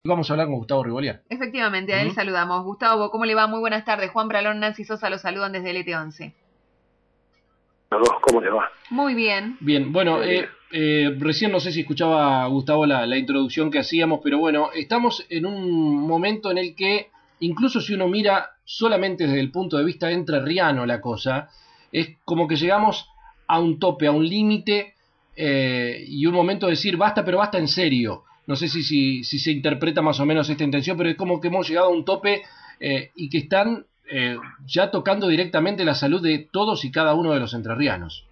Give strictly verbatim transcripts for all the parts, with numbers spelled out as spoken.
Vamos a hablar con Gustavo Ribolía. Efectivamente, a él ¿Mm? saludamos. Gustavo, ¿cómo le va? Muy buenas tardes. Juan Bralón, Nancy Sosa los saludan desde el E T once. A vos, ¿cómo le va? Muy bien. Bien, bueno, eh, eh, recién no sé si escuchaba Gustavo la, la introducción que hacíamos, pero bueno, estamos en un momento en el que, incluso si uno mira solamente desde el punto de vista entrerriano la cosa, es como que llegamos a un tope, a un límite eh, y un momento de decir basta, pero basta en serio. No sé si, si, si se interpreta más o menos esta intención, pero es como que hemos llegado a un tope eh, y que están eh, ya tocando directamente la salud de todos y cada uno de los entrerrianos.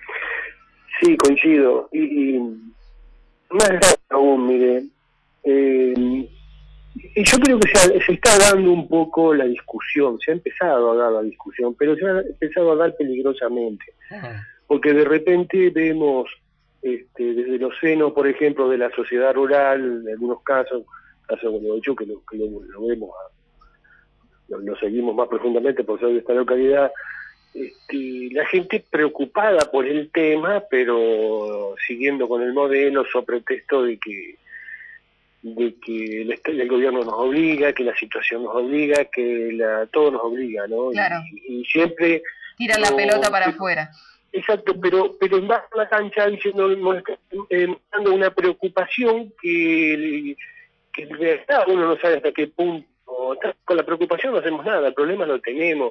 Sí, coincido. Y, y más grave aún, mire, eh, y yo creo que se, se está dando un poco la discusión, se ha empezado a dar la discusión, pero se ha empezado a dar peligrosamente, porque de repente vemos este, desde los senos, por ejemplo, de la sociedad rural, en algunos casos, caso como yo, que lo, que lo, lo vemos, lo, lo seguimos más profundamente por ser de esta localidad. Este, la gente preocupada por el tema, pero siguiendo con el modelo, sobre pretexto de que de que el, el gobierno nos obliga, que la situación nos obliga, que la, todo nos obliga, ¿no? Claro. Y, y siempre... Tira no, la pelota para pero, afuera. Exacto, pero pero en base a la cancha diciendo, eh, dando una preocupación que, que de verdad uno no sabe hasta qué punto. Con la preocupación no hacemos nada, el problema lo tenemos.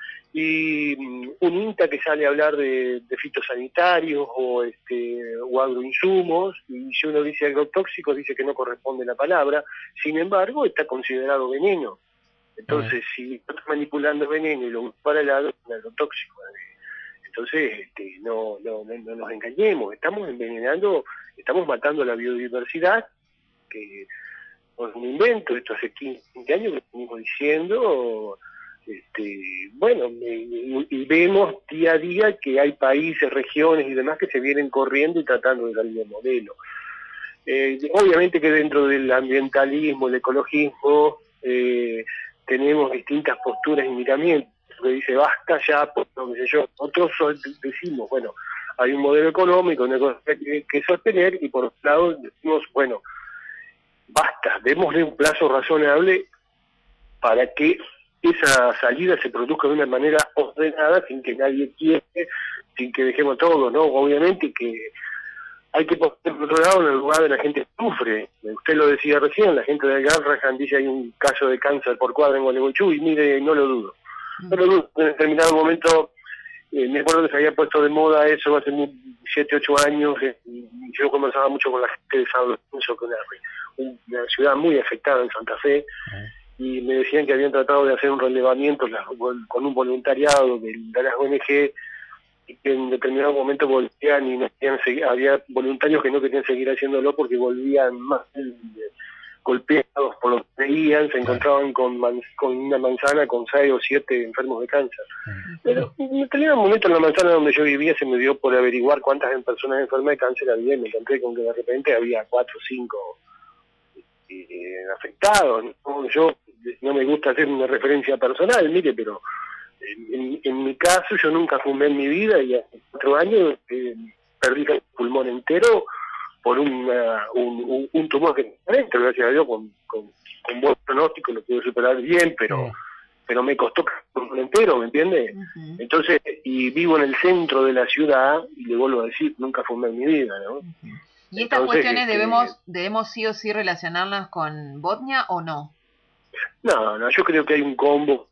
Y un INTA que sale a hablar de, de fitosanitarios o este o agroinsumos, y si uno dice agrotóxicos dice que no corresponde la palabra, sin embargo está considerado veneno. Entonces, uh-huh. si estás manipulando veneno y lo usas para el lado, es un agrotóxico. Entonces, este, no, no, no, no nos engañemos, estamos envenenando, estamos matando la biodiversidad, que no es un invento, esto hace quince, veinte años que estamos diciendo. Este, bueno, y, y vemos día a día que hay países, regiones y demás que se vienen corriendo y tratando de salir del modelo. Eh, obviamente que dentro del ambientalismo, el ecologismo, eh, tenemos distintas posturas y miramientos, que dice basta ya, por lo que sé yo. Otros decimos, bueno, hay un modelo económico, una cosa que, que sostener, y por otro lado decimos, bueno, basta, démosle un plazo razonable para que esa salida se produzca de una manera ordenada, sin que nadie quiera, sin que dejemos todo, ¿no? Obviamente que hay que poner por otro lado en el lugar de la gente que sufre. Usted lo decía recién, la gente de Garrahan dice hay un caso de cáncer por cuadra en Gualeguaychú, y mire, no lo dudo. No lo dudo, en determinado momento, eh, me acuerdo que se había puesto de moda eso hace siete, ocho años, eh, y yo conversaba mucho con la gente de San Lorenzo, que es una, una ciudad muy afectada en Santa Fe, y me decían que habían tratado de hacer un relevamiento con un voluntariado de, de las O N G, y que en determinado momento volvían y no querían seguir, había voluntarios que no querían seguir haciéndolo porque volvían más eh, golpeados por lo que veían, se encontraban con, man, con una manzana con seis o siete enfermos de cáncer. Pero en determinado momento en la manzana donde yo vivía se me dio por averiguar cuántas personas enfermas de cáncer había, y me encontré con que de repente había cuatro o cinco eh, afectados. ¿No? Yo no me gusta hacer una referencia personal, mire, pero en, en mi caso yo nunca fumé en mi vida, y hace cuatro años eh, perdí el pulmón entero por una, un, un, un tumor que tenía dentro, gracias a Dios, con, con, con buen pronóstico lo pude superar bien, pero sí. pero me costó el pulmón entero, ¿me entiende? Uh-huh. Entonces, y vivo en el centro de la ciudad, y le vuelvo a decir, nunca fumé en mi vida, ¿no? Uh-huh. ¿Y estas Entonces, cuestiones este, debemos debemos sí o sí relacionarlas con Botnia o no? No, no, yo creo que hay un combo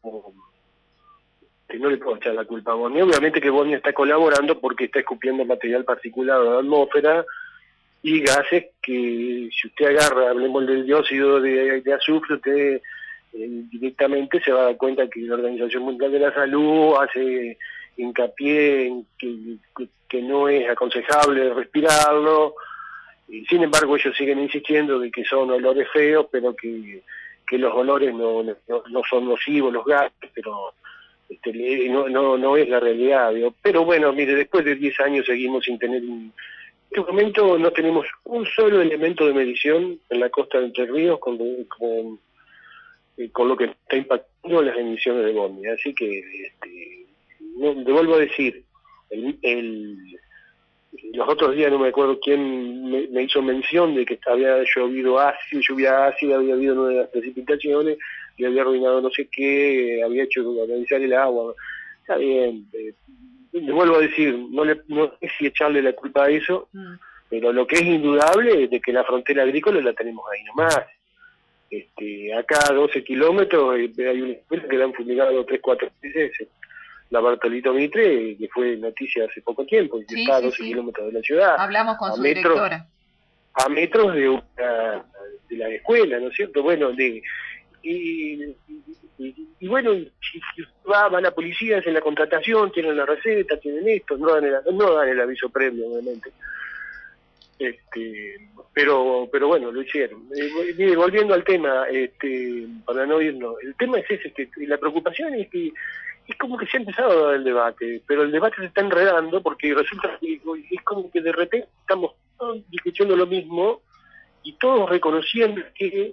que no le puedo echar la culpa a Botnia. Obviamente que Botnia está colaborando porque está escupiendo material particulado a la atmósfera y gases que, si usted agarra, hablemos del dióxido de, de azufre, usted eh, directamente se va a dar cuenta que la Organización Mundial de la Salud hace hincapié en que, que, que no es aconsejable respirarlo. Y sin embargo ellos siguen insistiendo de que son olores feos, pero que, que los olores no, no, no son nocivos, los gases, pero este, no, no, no es la realidad, ¿no? Pero bueno, mire, después de diez años seguimos sin tener un... En este momento no tenemos un solo elemento de medición en la costa de Entre Ríos con, con, con lo que está impactando las emisiones de Botnia. Así que, este, no, te vuelvo a decir, el, el los otros días no me acuerdo quién me, me hizo mención de que había llovido ácido, lluvia ácida, había habido nuevas precipitaciones, y había arruinado no sé qué, había hecho organizar el agua. Está bien, eh, les vuelvo a decir, no, le, no sé si echarle la culpa a eso, mm. pero lo que es indudable es de que la frontera agrícola la tenemos ahí nomás. Este, acá a doce kilómetros eh, hay una escuela que la han fumigado tres, cuatro veces, la Bartolito Mitre, que fue noticia hace poco tiempo, y que sí, está a doce sí, sí. kilómetros de la ciudad. Hablamos con a su metros, directora. A metros de, una, de la escuela, ¿no es cierto? Bueno, de... Y, y, y bueno, si, si va, va la policía, hacen la contratación, tienen la receta, tienen esto, no dan el, no dan el aviso previo, obviamente. Este, pero pero bueno, lo hicieron. Eh, mire, volviendo al tema, este, para no irnos, el tema es ese, que la preocupación es que es como que se ha empezado a dar el debate, pero el debate se está enredando porque resulta que es como que de repente estamos todos discutiendo lo mismo y todos reconociendo que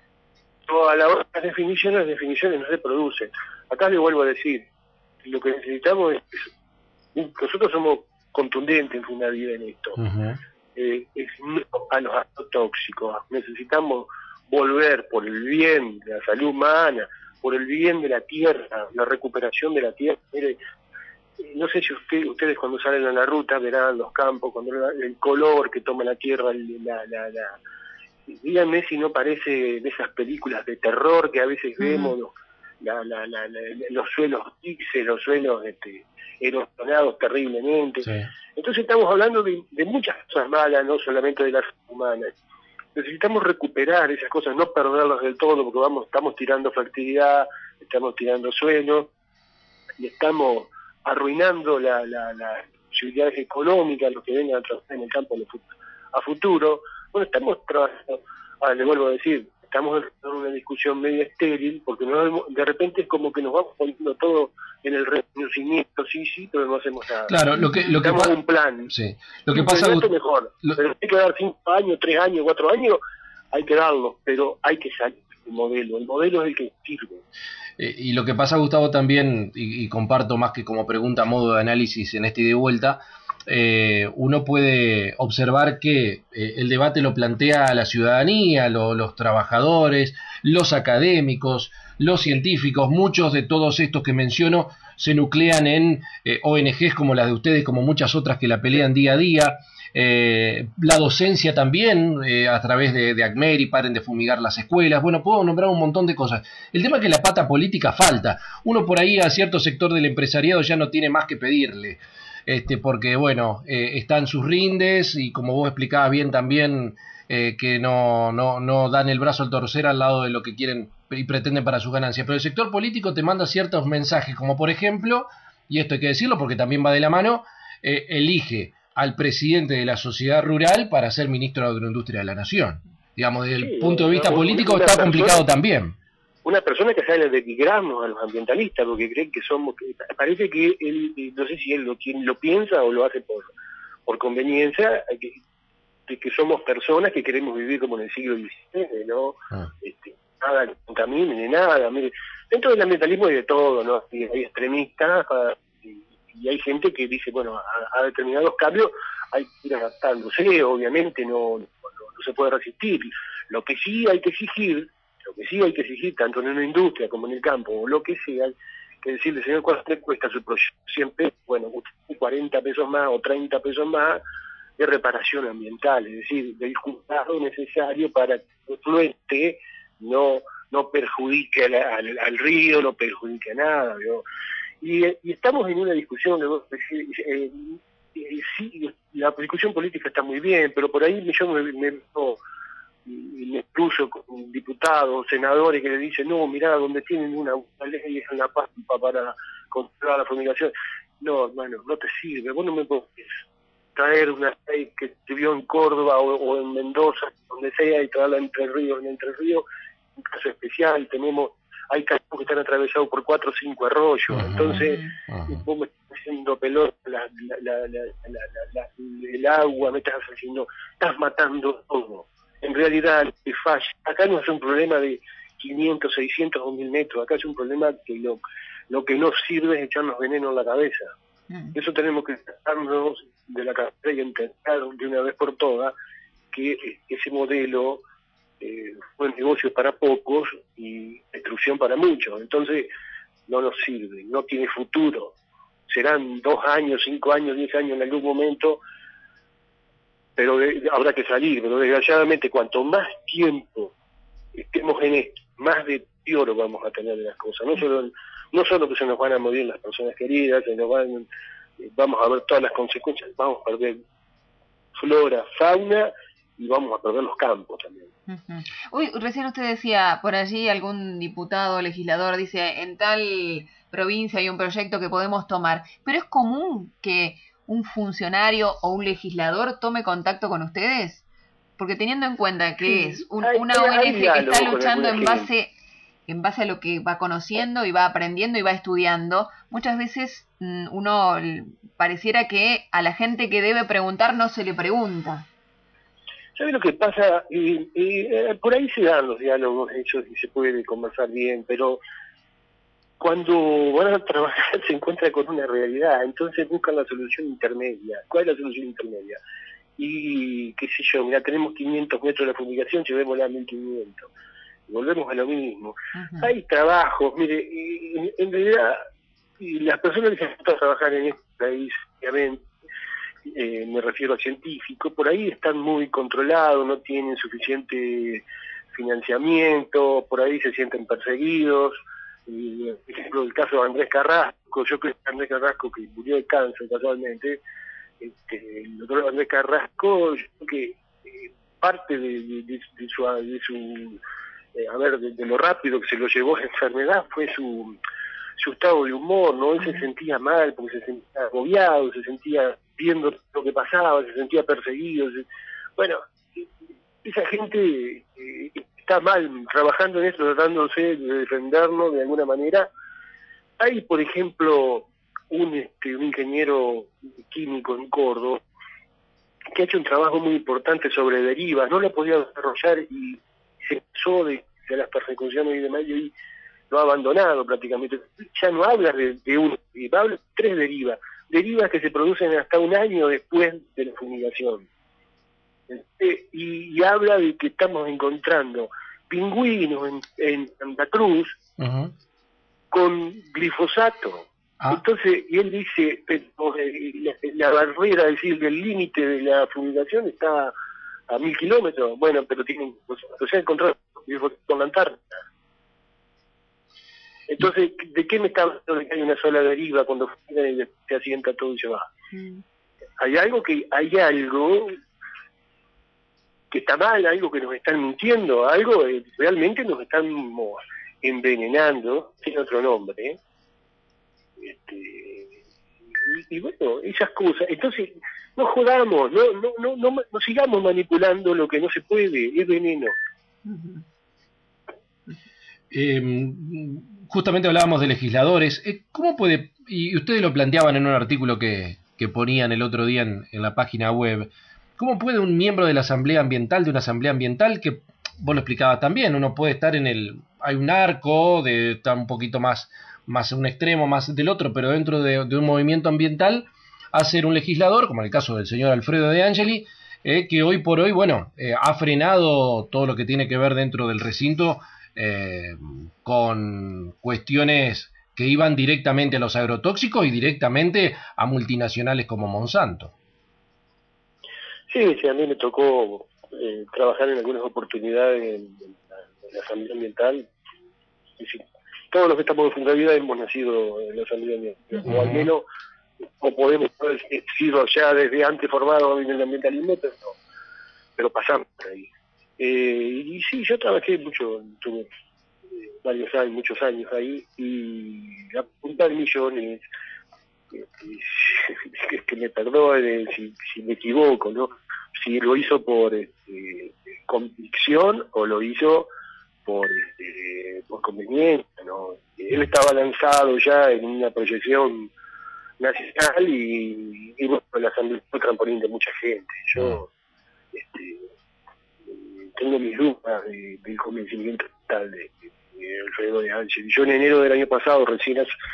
a la hora de las definiciones, las definiciones no se producen. Acá le vuelvo a decir, lo que necesitamos es, nosotros somos contundentes en Funavida en esto, uh-huh. eh, es a los agrotóxicos, necesitamos volver por el bien de la salud humana, por el bien de la tierra, la recuperación de la tierra. Mire, no sé si usted, ustedes cuando salen a la ruta verán los campos, cuando el color que toma la tierra, la, la, la díganme si no parece de esas películas de terror que a veces uh-huh. vemos, los, la, la, la, la, los suelos grises, los suelos este, erosionados terriblemente. Sí. Entonces estamos hablando de, de muchas cosas malas, no solamente de las humanas. Necesitamos recuperar esas cosas, no perderlas del todo, porque vamos, estamos tirando fertilidad, estamos tirando suelo, y estamos arruinando la, la, las posibilidades económicas, los que vengan a trabajar en el campo a futuro. Bueno, estamos trabajando, ahora le vuelvo a decir, estamos en una discusión media estéril, porque no, de repente es como que nos vamos poniendo todo en el reconocimiento, sí, sí, pero no hacemos nada. Claro, lo que, lo que pasa, un plan. Sí. Lo que pasa es mejor, lo, pero hay que dar cinco años, tres años, cuatro años, hay que darlo, pero hay que salir del modelo, el modelo es el que sirve. Eh, y lo que pasa, Gustavo, también, y, y comparto más que como pregunta a modo de análisis en este ida y vuelta, Eh, uno puede observar que eh, el debate lo plantea la ciudadanía, lo, los trabajadores, los académicos, los científicos. Muchos de todos estos que menciono se nuclean en eh, O N Ges como las de ustedes, como muchas otras que la pelean día a día. Eh, la docencia también, eh, a través de, de ACMERI, paren de fumigar las escuelas. Bueno, puedo nombrar un montón de cosas. El tema es que la pata política falta. Uno por ahí a cierto sector del empresariado ya no tiene más que pedirle. Este, porque bueno, eh, están sus rindes y como vos explicabas bien también, eh, que no, no, no dan el brazo al torcer al lado de lo que quieren y pretenden para sus ganancias, pero el sector político te manda ciertos mensajes, como por ejemplo, y esto hay que decirlo porque también va de la mano, eh, elige al presidente de la sociedad rural para ser ministro de Agroindustria de la Nación. Digamos, desde el sí, punto de vista político está persona, complicado también. Una persona que sale de quigramos a los ambientalistas porque creen que somos, que parece que él, no sé si él lo, quien lo piensa o lo hace por por conveniencia, que, de que somos personas que queremos vivir como en el siglo diecinueve, ¿no? Ah. Este, nada que contamine, ni nada. Mire, dentro del ambientalismo hay de todo, ¿no? Hay, hay extremistas y, y hay gente que dice, bueno, a, a determinados cambios hay que ir adaptándose, obviamente no, no, no se puede resistir. Lo que sí hay que exigir Lo que sí hay que exigir, tanto en una industria como en el campo, o lo que sea, que decirle, señor, ¿cuánto le cuesta su proyecto? cien pesos, bueno, cuarenta pesos más o treinta pesos más de reparación ambiental, es decir, del cuidado necesario para que el fluente no, no perjudique al, al, al río, no perjudique a nada, ¿no? Y, y estamos en una discusión, debo decir, eh, eh, sí, la discusión política está muy bien, pero por ahí yo me... me no, y me cruzo con diputados, senadores que le dicen, no, mirá, donde tienen una, una ley es una pampa para controlar la fumigación. No, hermano, no te sirve, vos no me podés traer una ley que se vio en Córdoba o, o en Mendoza, donde sea, y traerla en Entre Ríos. En Entre Ríos, un caso especial, tenemos, hay campos que están atravesados por cuatro o cinco arroyos, uh-huh. Entonces, uh-huh. Vos me estás haciendo pelota la, la, la, la, la, la, la, el agua, me estás haciendo, estás matando todo. En realidad, el falla, acá no es un problema de quinientos, seiscientos o mil metros, acá es un problema que lo, lo que no sirve es echarnos veneno en la cabeza. Mm. Eso tenemos que sacarnos de la cabeza y entender de una vez por todas que ese modelo eh, fue negocio para pocos y destrucción para muchos. Entonces no nos sirve, no tiene futuro. Serán dos años, cinco años, diez años en algún momento, pero de, habrá que salir. Pero desgraciadamente, cuanto más tiempo estemos en esto, más deterioro vamos a tener de las cosas. No solo, no solo que se nos van a morir las personas queridas, se nos van, vamos a ver todas las consecuencias, vamos a perder flora, fauna y vamos a perder los campos también. Uh-huh. Uy, recién usted decía, por allí algún diputado, legislador dice, en tal provincia hay un proyecto que podemos tomar, pero es común que un funcionario o un legislador tome contacto con ustedes, porque teniendo en cuenta que sí, es un, hay, una O N G que está luchando en base, en base a lo que va conociendo y va aprendiendo y va estudiando, muchas veces mmm, uno pareciera que a la gente que debe preguntar no se le pregunta. ¿Sabe lo que pasa? Y, y, eh, por ahí se dan los diálogos hechos y se puede conversar bien, pero cuando van a trabajar se encuentra con una realidad, entonces buscan la solución intermedia. ¿Cuál es la solución intermedia? Y qué sé yo, mira, tenemos quinientos metros de la fumigación, llevémosla a mil quinientos. Volvemos a lo mismo. Uh-huh. Hay trabajos, mire, y, y, en realidad, y las personas que están a trabajar en este país, obviamente, Eh, me refiero a científicos, por ahí están muy controlados, no tienen suficiente financiamiento, por ahí se sienten perseguidos. Y, por ejemplo, el caso de Andrés Carrasco, yo creo que Andrés Carrasco, que murió de cáncer casualmente, este, el doctor Andrés Carrasco, yo creo que eh, parte de, de, de, de su, de su eh, a ver, de, de lo rápido que se lo llevó la enfermedad fue su su estado de humor, ¿no? Él se sentía mal porque se sentía agobiado, se sentía viendo lo que pasaba, se sentía perseguido. Se... Bueno, esa gente eh, está mal trabajando en esto, tratándose de defendernos de alguna manera. Hay, por ejemplo, un, este, un ingeniero químico en Córdoba que ha hecho un trabajo muy importante sobre derivas, no lo ha podido desarrollar y se pasó de, de las persecuciones y demás, y lo ha abandonado prácticamente. Ya no habla de, de una deriva, habla de tres derivas, derivas que se producen hasta un año después de la fumigación. Este, y, y habla de que estamos encontrando pingüinos en, en Santa Cruz uh-huh. con glifosato. Ah. Entonces, y él dice, pero, eh, la, la barrera, es decir, del límite de la fumigación está a mil kilómetros. Bueno, pero tienen, o sea, encontrado glifosato en la Antártida. Entonces, ¿de qué me está hablando de que hay una sola deriva cuando se asienta todo y se va? Mm. Hay algo que hay algo que está mal, algo que nos están mintiendo, algo eh, realmente nos están envenenando, tiene otro nombre, ¿eh? Este, y, y bueno, esas cosas. Entonces, no jodamos, no, no, no, no, no sigamos manipulando lo que no se puede, es veneno. Uh-huh. Eh, justamente hablábamos de legisladores. Eh, ¿Cómo puede, y ustedes lo planteaban en un artículo que, que ponían el otro día en, en la página web, cómo puede un miembro de la Asamblea Ambiental, de una Asamblea Ambiental, que vos lo explicabas también, uno puede estar en el, hay un arco, de está un poquito más, más un extremo, más del otro, pero dentro de, de un movimiento ambiental, a ser un legislador, como en el caso del señor Alfredo De Angeli, eh, que hoy por hoy, bueno, eh, ha frenado todo lo que tiene que ver dentro del recinto, Eh, con cuestiones que iban directamente a los agrotóxicos y directamente a multinacionales como Monsanto. Sí, sí, a mí me tocó eh, trabajar en algunas oportunidades en, en, la, en la Asamblea Ambiental. Es decir, todos los que estamos en Fundavida hemos nacido en la Asamblea Ambiental, uh-huh. o al menos o podemos haber sido ya desde antes formados en el ambientalismo, pero, pero pasamos por ahí. Eh, y sí, yo trabajé mucho, tuve eh, varios años, muchos años ahí, y la punta de millones, eh, que, que me perdone si, si me equivoco, ¿no? Si lo hizo por este, convicción o lo hizo por, este, por conveniencia, ¿no? Él estaba lanzado ya en una proyección nacional y, y bueno, la asamblea fue trampolín de mucha gente. Yo, este, tengo mis dudas de, del convencimiento total de, de, de Alfredo De Angeli. Yo en enero del año pasado recién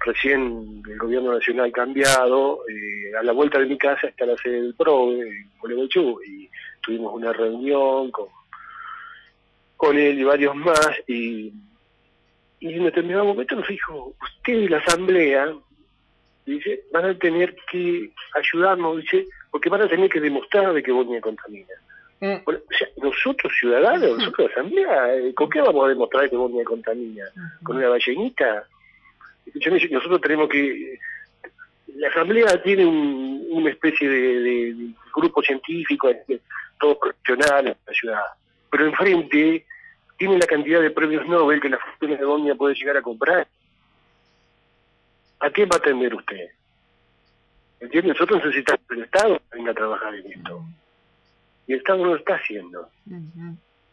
recién el gobierno nacional cambiado, eh, a la vuelta de mi casa está la sede del PRODE, en Gualeguaychú, y tuvimos una reunión con, con él y varios más, y, y en determinado momento nos dijo, usted y la asamblea, dice, van a tener que ayudarnos, dice, porque van a tener que demostrar de que Bonia contamina. Mm. Bueno, o sea, nosotros ciudadanos, nosotros asamblea, ¿con qué vamos a demostrar que Bonia contamina? ¿Con una ballenita? Nosotros tenemos que... La asamblea tiene un, una especie de, de, de grupo científico, todos profesionales en la ciudad, pero enfrente tiene la cantidad de premios Nobel que las fundaciones de Bonia puede llegar a comprar. ¿A qué va a atender usted? ¿Entiende? Nosotros necesitamos que el Estado venga a trabajar en esto. Y el Estado no lo está haciendo. Uh-huh.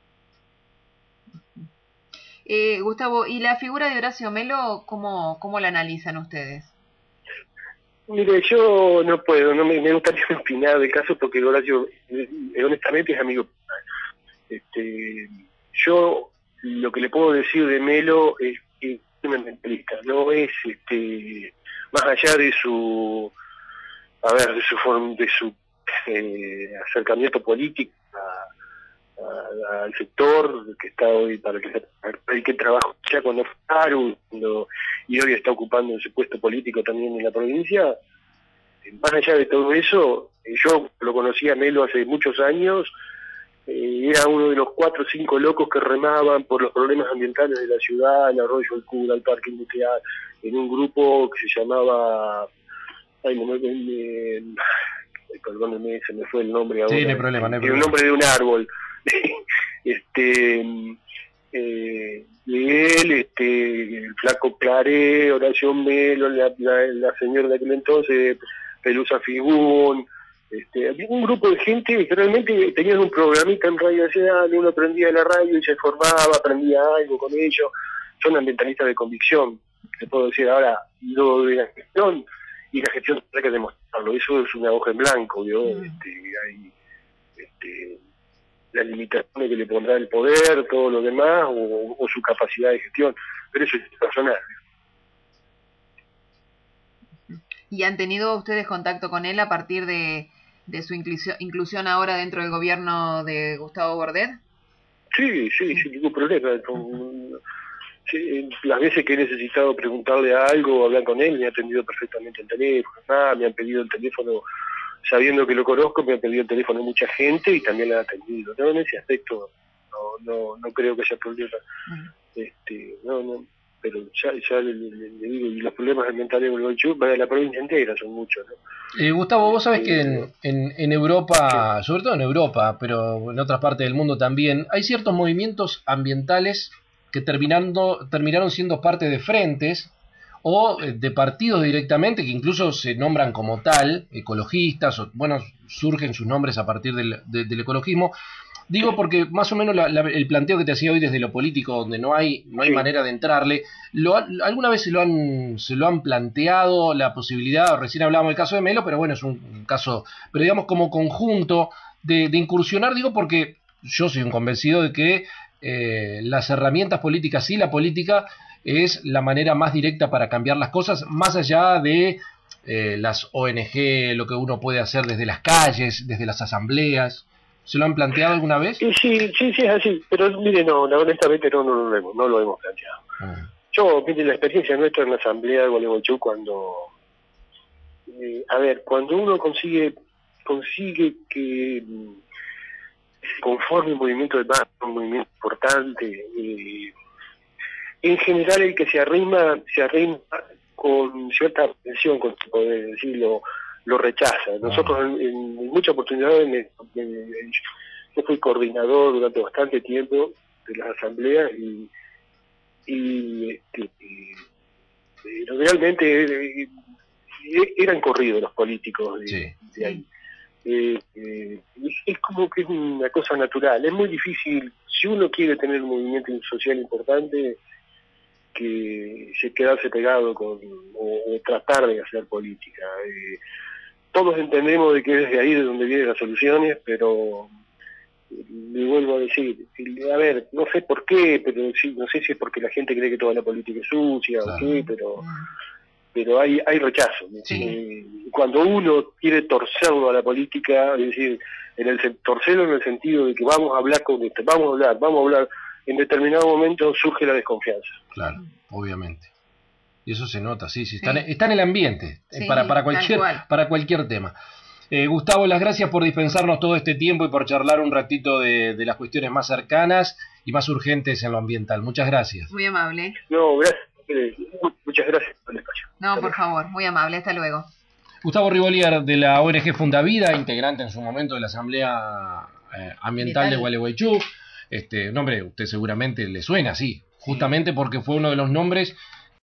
Eh, Gustavo, ¿y la figura de Horacio Melo, cómo, cómo la analizan ustedes? Mire, yo no puedo, no me, me gustaría opinar del caso porque Horacio, eh, honestamente, es amigo. Este, yo lo que le puedo decir de Melo es que es un mentalista, no es, este, más allá de su, a ver, de su forma, de su eh, acercamiento político a, a, al sector que está hoy, para el que, para el que trabajó ya cuando fue Aru, cuando, y hoy está ocupando ese puesto político también en la provincia. Más allá de todo eso, eh, yo lo conocí a Melo hace muchos años, eh, era uno de los cuatro o cinco locos que remaban por los problemas ambientales de la ciudad, el arroyo, el Cura, el parque industrial, en un grupo que se llamaba, ay, no me, me, perdóneme, se me fue el nombre ahora. Sí, no hay problema, no hay problema. El nombre de un árbol. este eh, Miguel, este, el flaco Claré, Horacio Melo, la, la, la señora de aquel entonces, Pelusa Figún, este, había un grupo de gente que realmente tenían un programita en Radio Nacional, uno aprendía la radio y se formaba, aprendía algo con ellos, son ambientalistas de convicción, te puedo decir ahora, lo de la gestión, y la gestión hay que demostrarlo, eso es una hoja en blanco, ¿vio? Mm. Este, hay, este, las limitaciones que le pondrá el poder, todo lo demás, o, o su capacidad de gestión, pero eso es personal. ¿Y han tenido ustedes contacto con él a partir de, de su inclusión, inclusión ahora dentro del gobierno de Gustavo Bordet? Sí, sí, sin ningún problema. Con, sí, las veces que he necesitado preguntarle algo, hablar con él, me ha atendido perfectamente el teléfono, ah, me han pedido el teléfono, sabiendo que lo conozco, me han pedido el teléfono mucha gente y también le han atendido. No, en ese aspecto no no no creo que haya problema. Uh-huh. Este, no, no. Pero ya, ya le, le, le digo, y los problemas ambientales de Gualeguaychú, para la provincia entera son muchos, ¿no? Eh, Gustavo, vos sabés eh, que en, en, en Europa, sí. sobre todo en Europa, pero en otras partes del mundo también, hay ciertos movimientos ambientales que terminando, terminaron siendo parte de frentes o de partidos directamente, que incluso se nombran como tal, ecologistas, o bueno, surgen sus nombres a partir del, de, del ecologismo. Digo porque más o menos la, la, el planteo que te hacía hoy desde lo político, donde no hay no hay sí. manera de entrarle, lo, ¿alguna vez se lo han se lo han planteado la posibilidad? Recién hablábamos del caso de Melo, pero bueno, es un, un caso, pero digamos como conjunto de, de incursionar, digo porque yo soy un convencido de que eh, las herramientas políticas y la política es la manera más directa para cambiar las cosas, más allá de eh, las O N G, lo que uno puede hacer desde las calles, desde las asambleas. ¿Se lo han planteado alguna vez? Sí, sí, sí, sí es así, pero mire, no, no honestamente no, no, no, lo hemos, no lo hemos planteado. Ah. Yo, mire, la experiencia nuestra en la asamblea de Gualeguaychú, cuando, eh, a ver, cuando uno consigue, consigue que se conforme un movimiento de base, un movimiento importante, eh, en general el que se arrima, se arrima con cierta atención, con su poder decirlo, lo rechaza. Nosotros en, en muchas oportunidades, me, me, yo fui coordinador durante bastante tiempo de las asambleas y, y, este, y realmente eh, eran corridos los políticos de, sí. de ahí. Eh, eh, es como que es una cosa natural. Es muy difícil, si uno quiere tener un movimiento social importante, que se quedarse pegado con o, o tratar de hacer política. Eh, todos entendemos de que es de ahí de donde vienen las soluciones, pero le vuelvo a decir, a ver, no sé por qué, pero sí, no sé si es porque la gente cree que toda la política es sucia, claro, o qué, pero pero hay hay rechazo. Sí. Eh, cuando uno quiere torcerlo a la política, es decir, en el sen- torcerlo en el sentido de que vamos a hablar con este, vamos a hablar, vamos a hablar, en determinado momento surge la desconfianza. Claro, obviamente. Y eso se nota, sí, sí, Sí. está, en- está en el ambiente, eh, Sí, para, para, tal cualquier, cual. para cualquier tema. Eh, Gustavo, las gracias por dispensarnos todo este tiempo y por charlar un ratito de, de las cuestiones más cercanas y más urgentes en lo ambiental. Muchas gracias. Muy amable. No, gracias, eh, muchas gracias por el espacio. No, Hasta por luego. favor, muy amable. Hasta luego. Gustavo Rivolier, de la O N G Fundavida, integrante en su momento de la Asamblea eh, Ambiental de Ambiental. Gualeguaychú. Este nombre usted seguramente le suena, sí, justamente porque fue uno de los nombres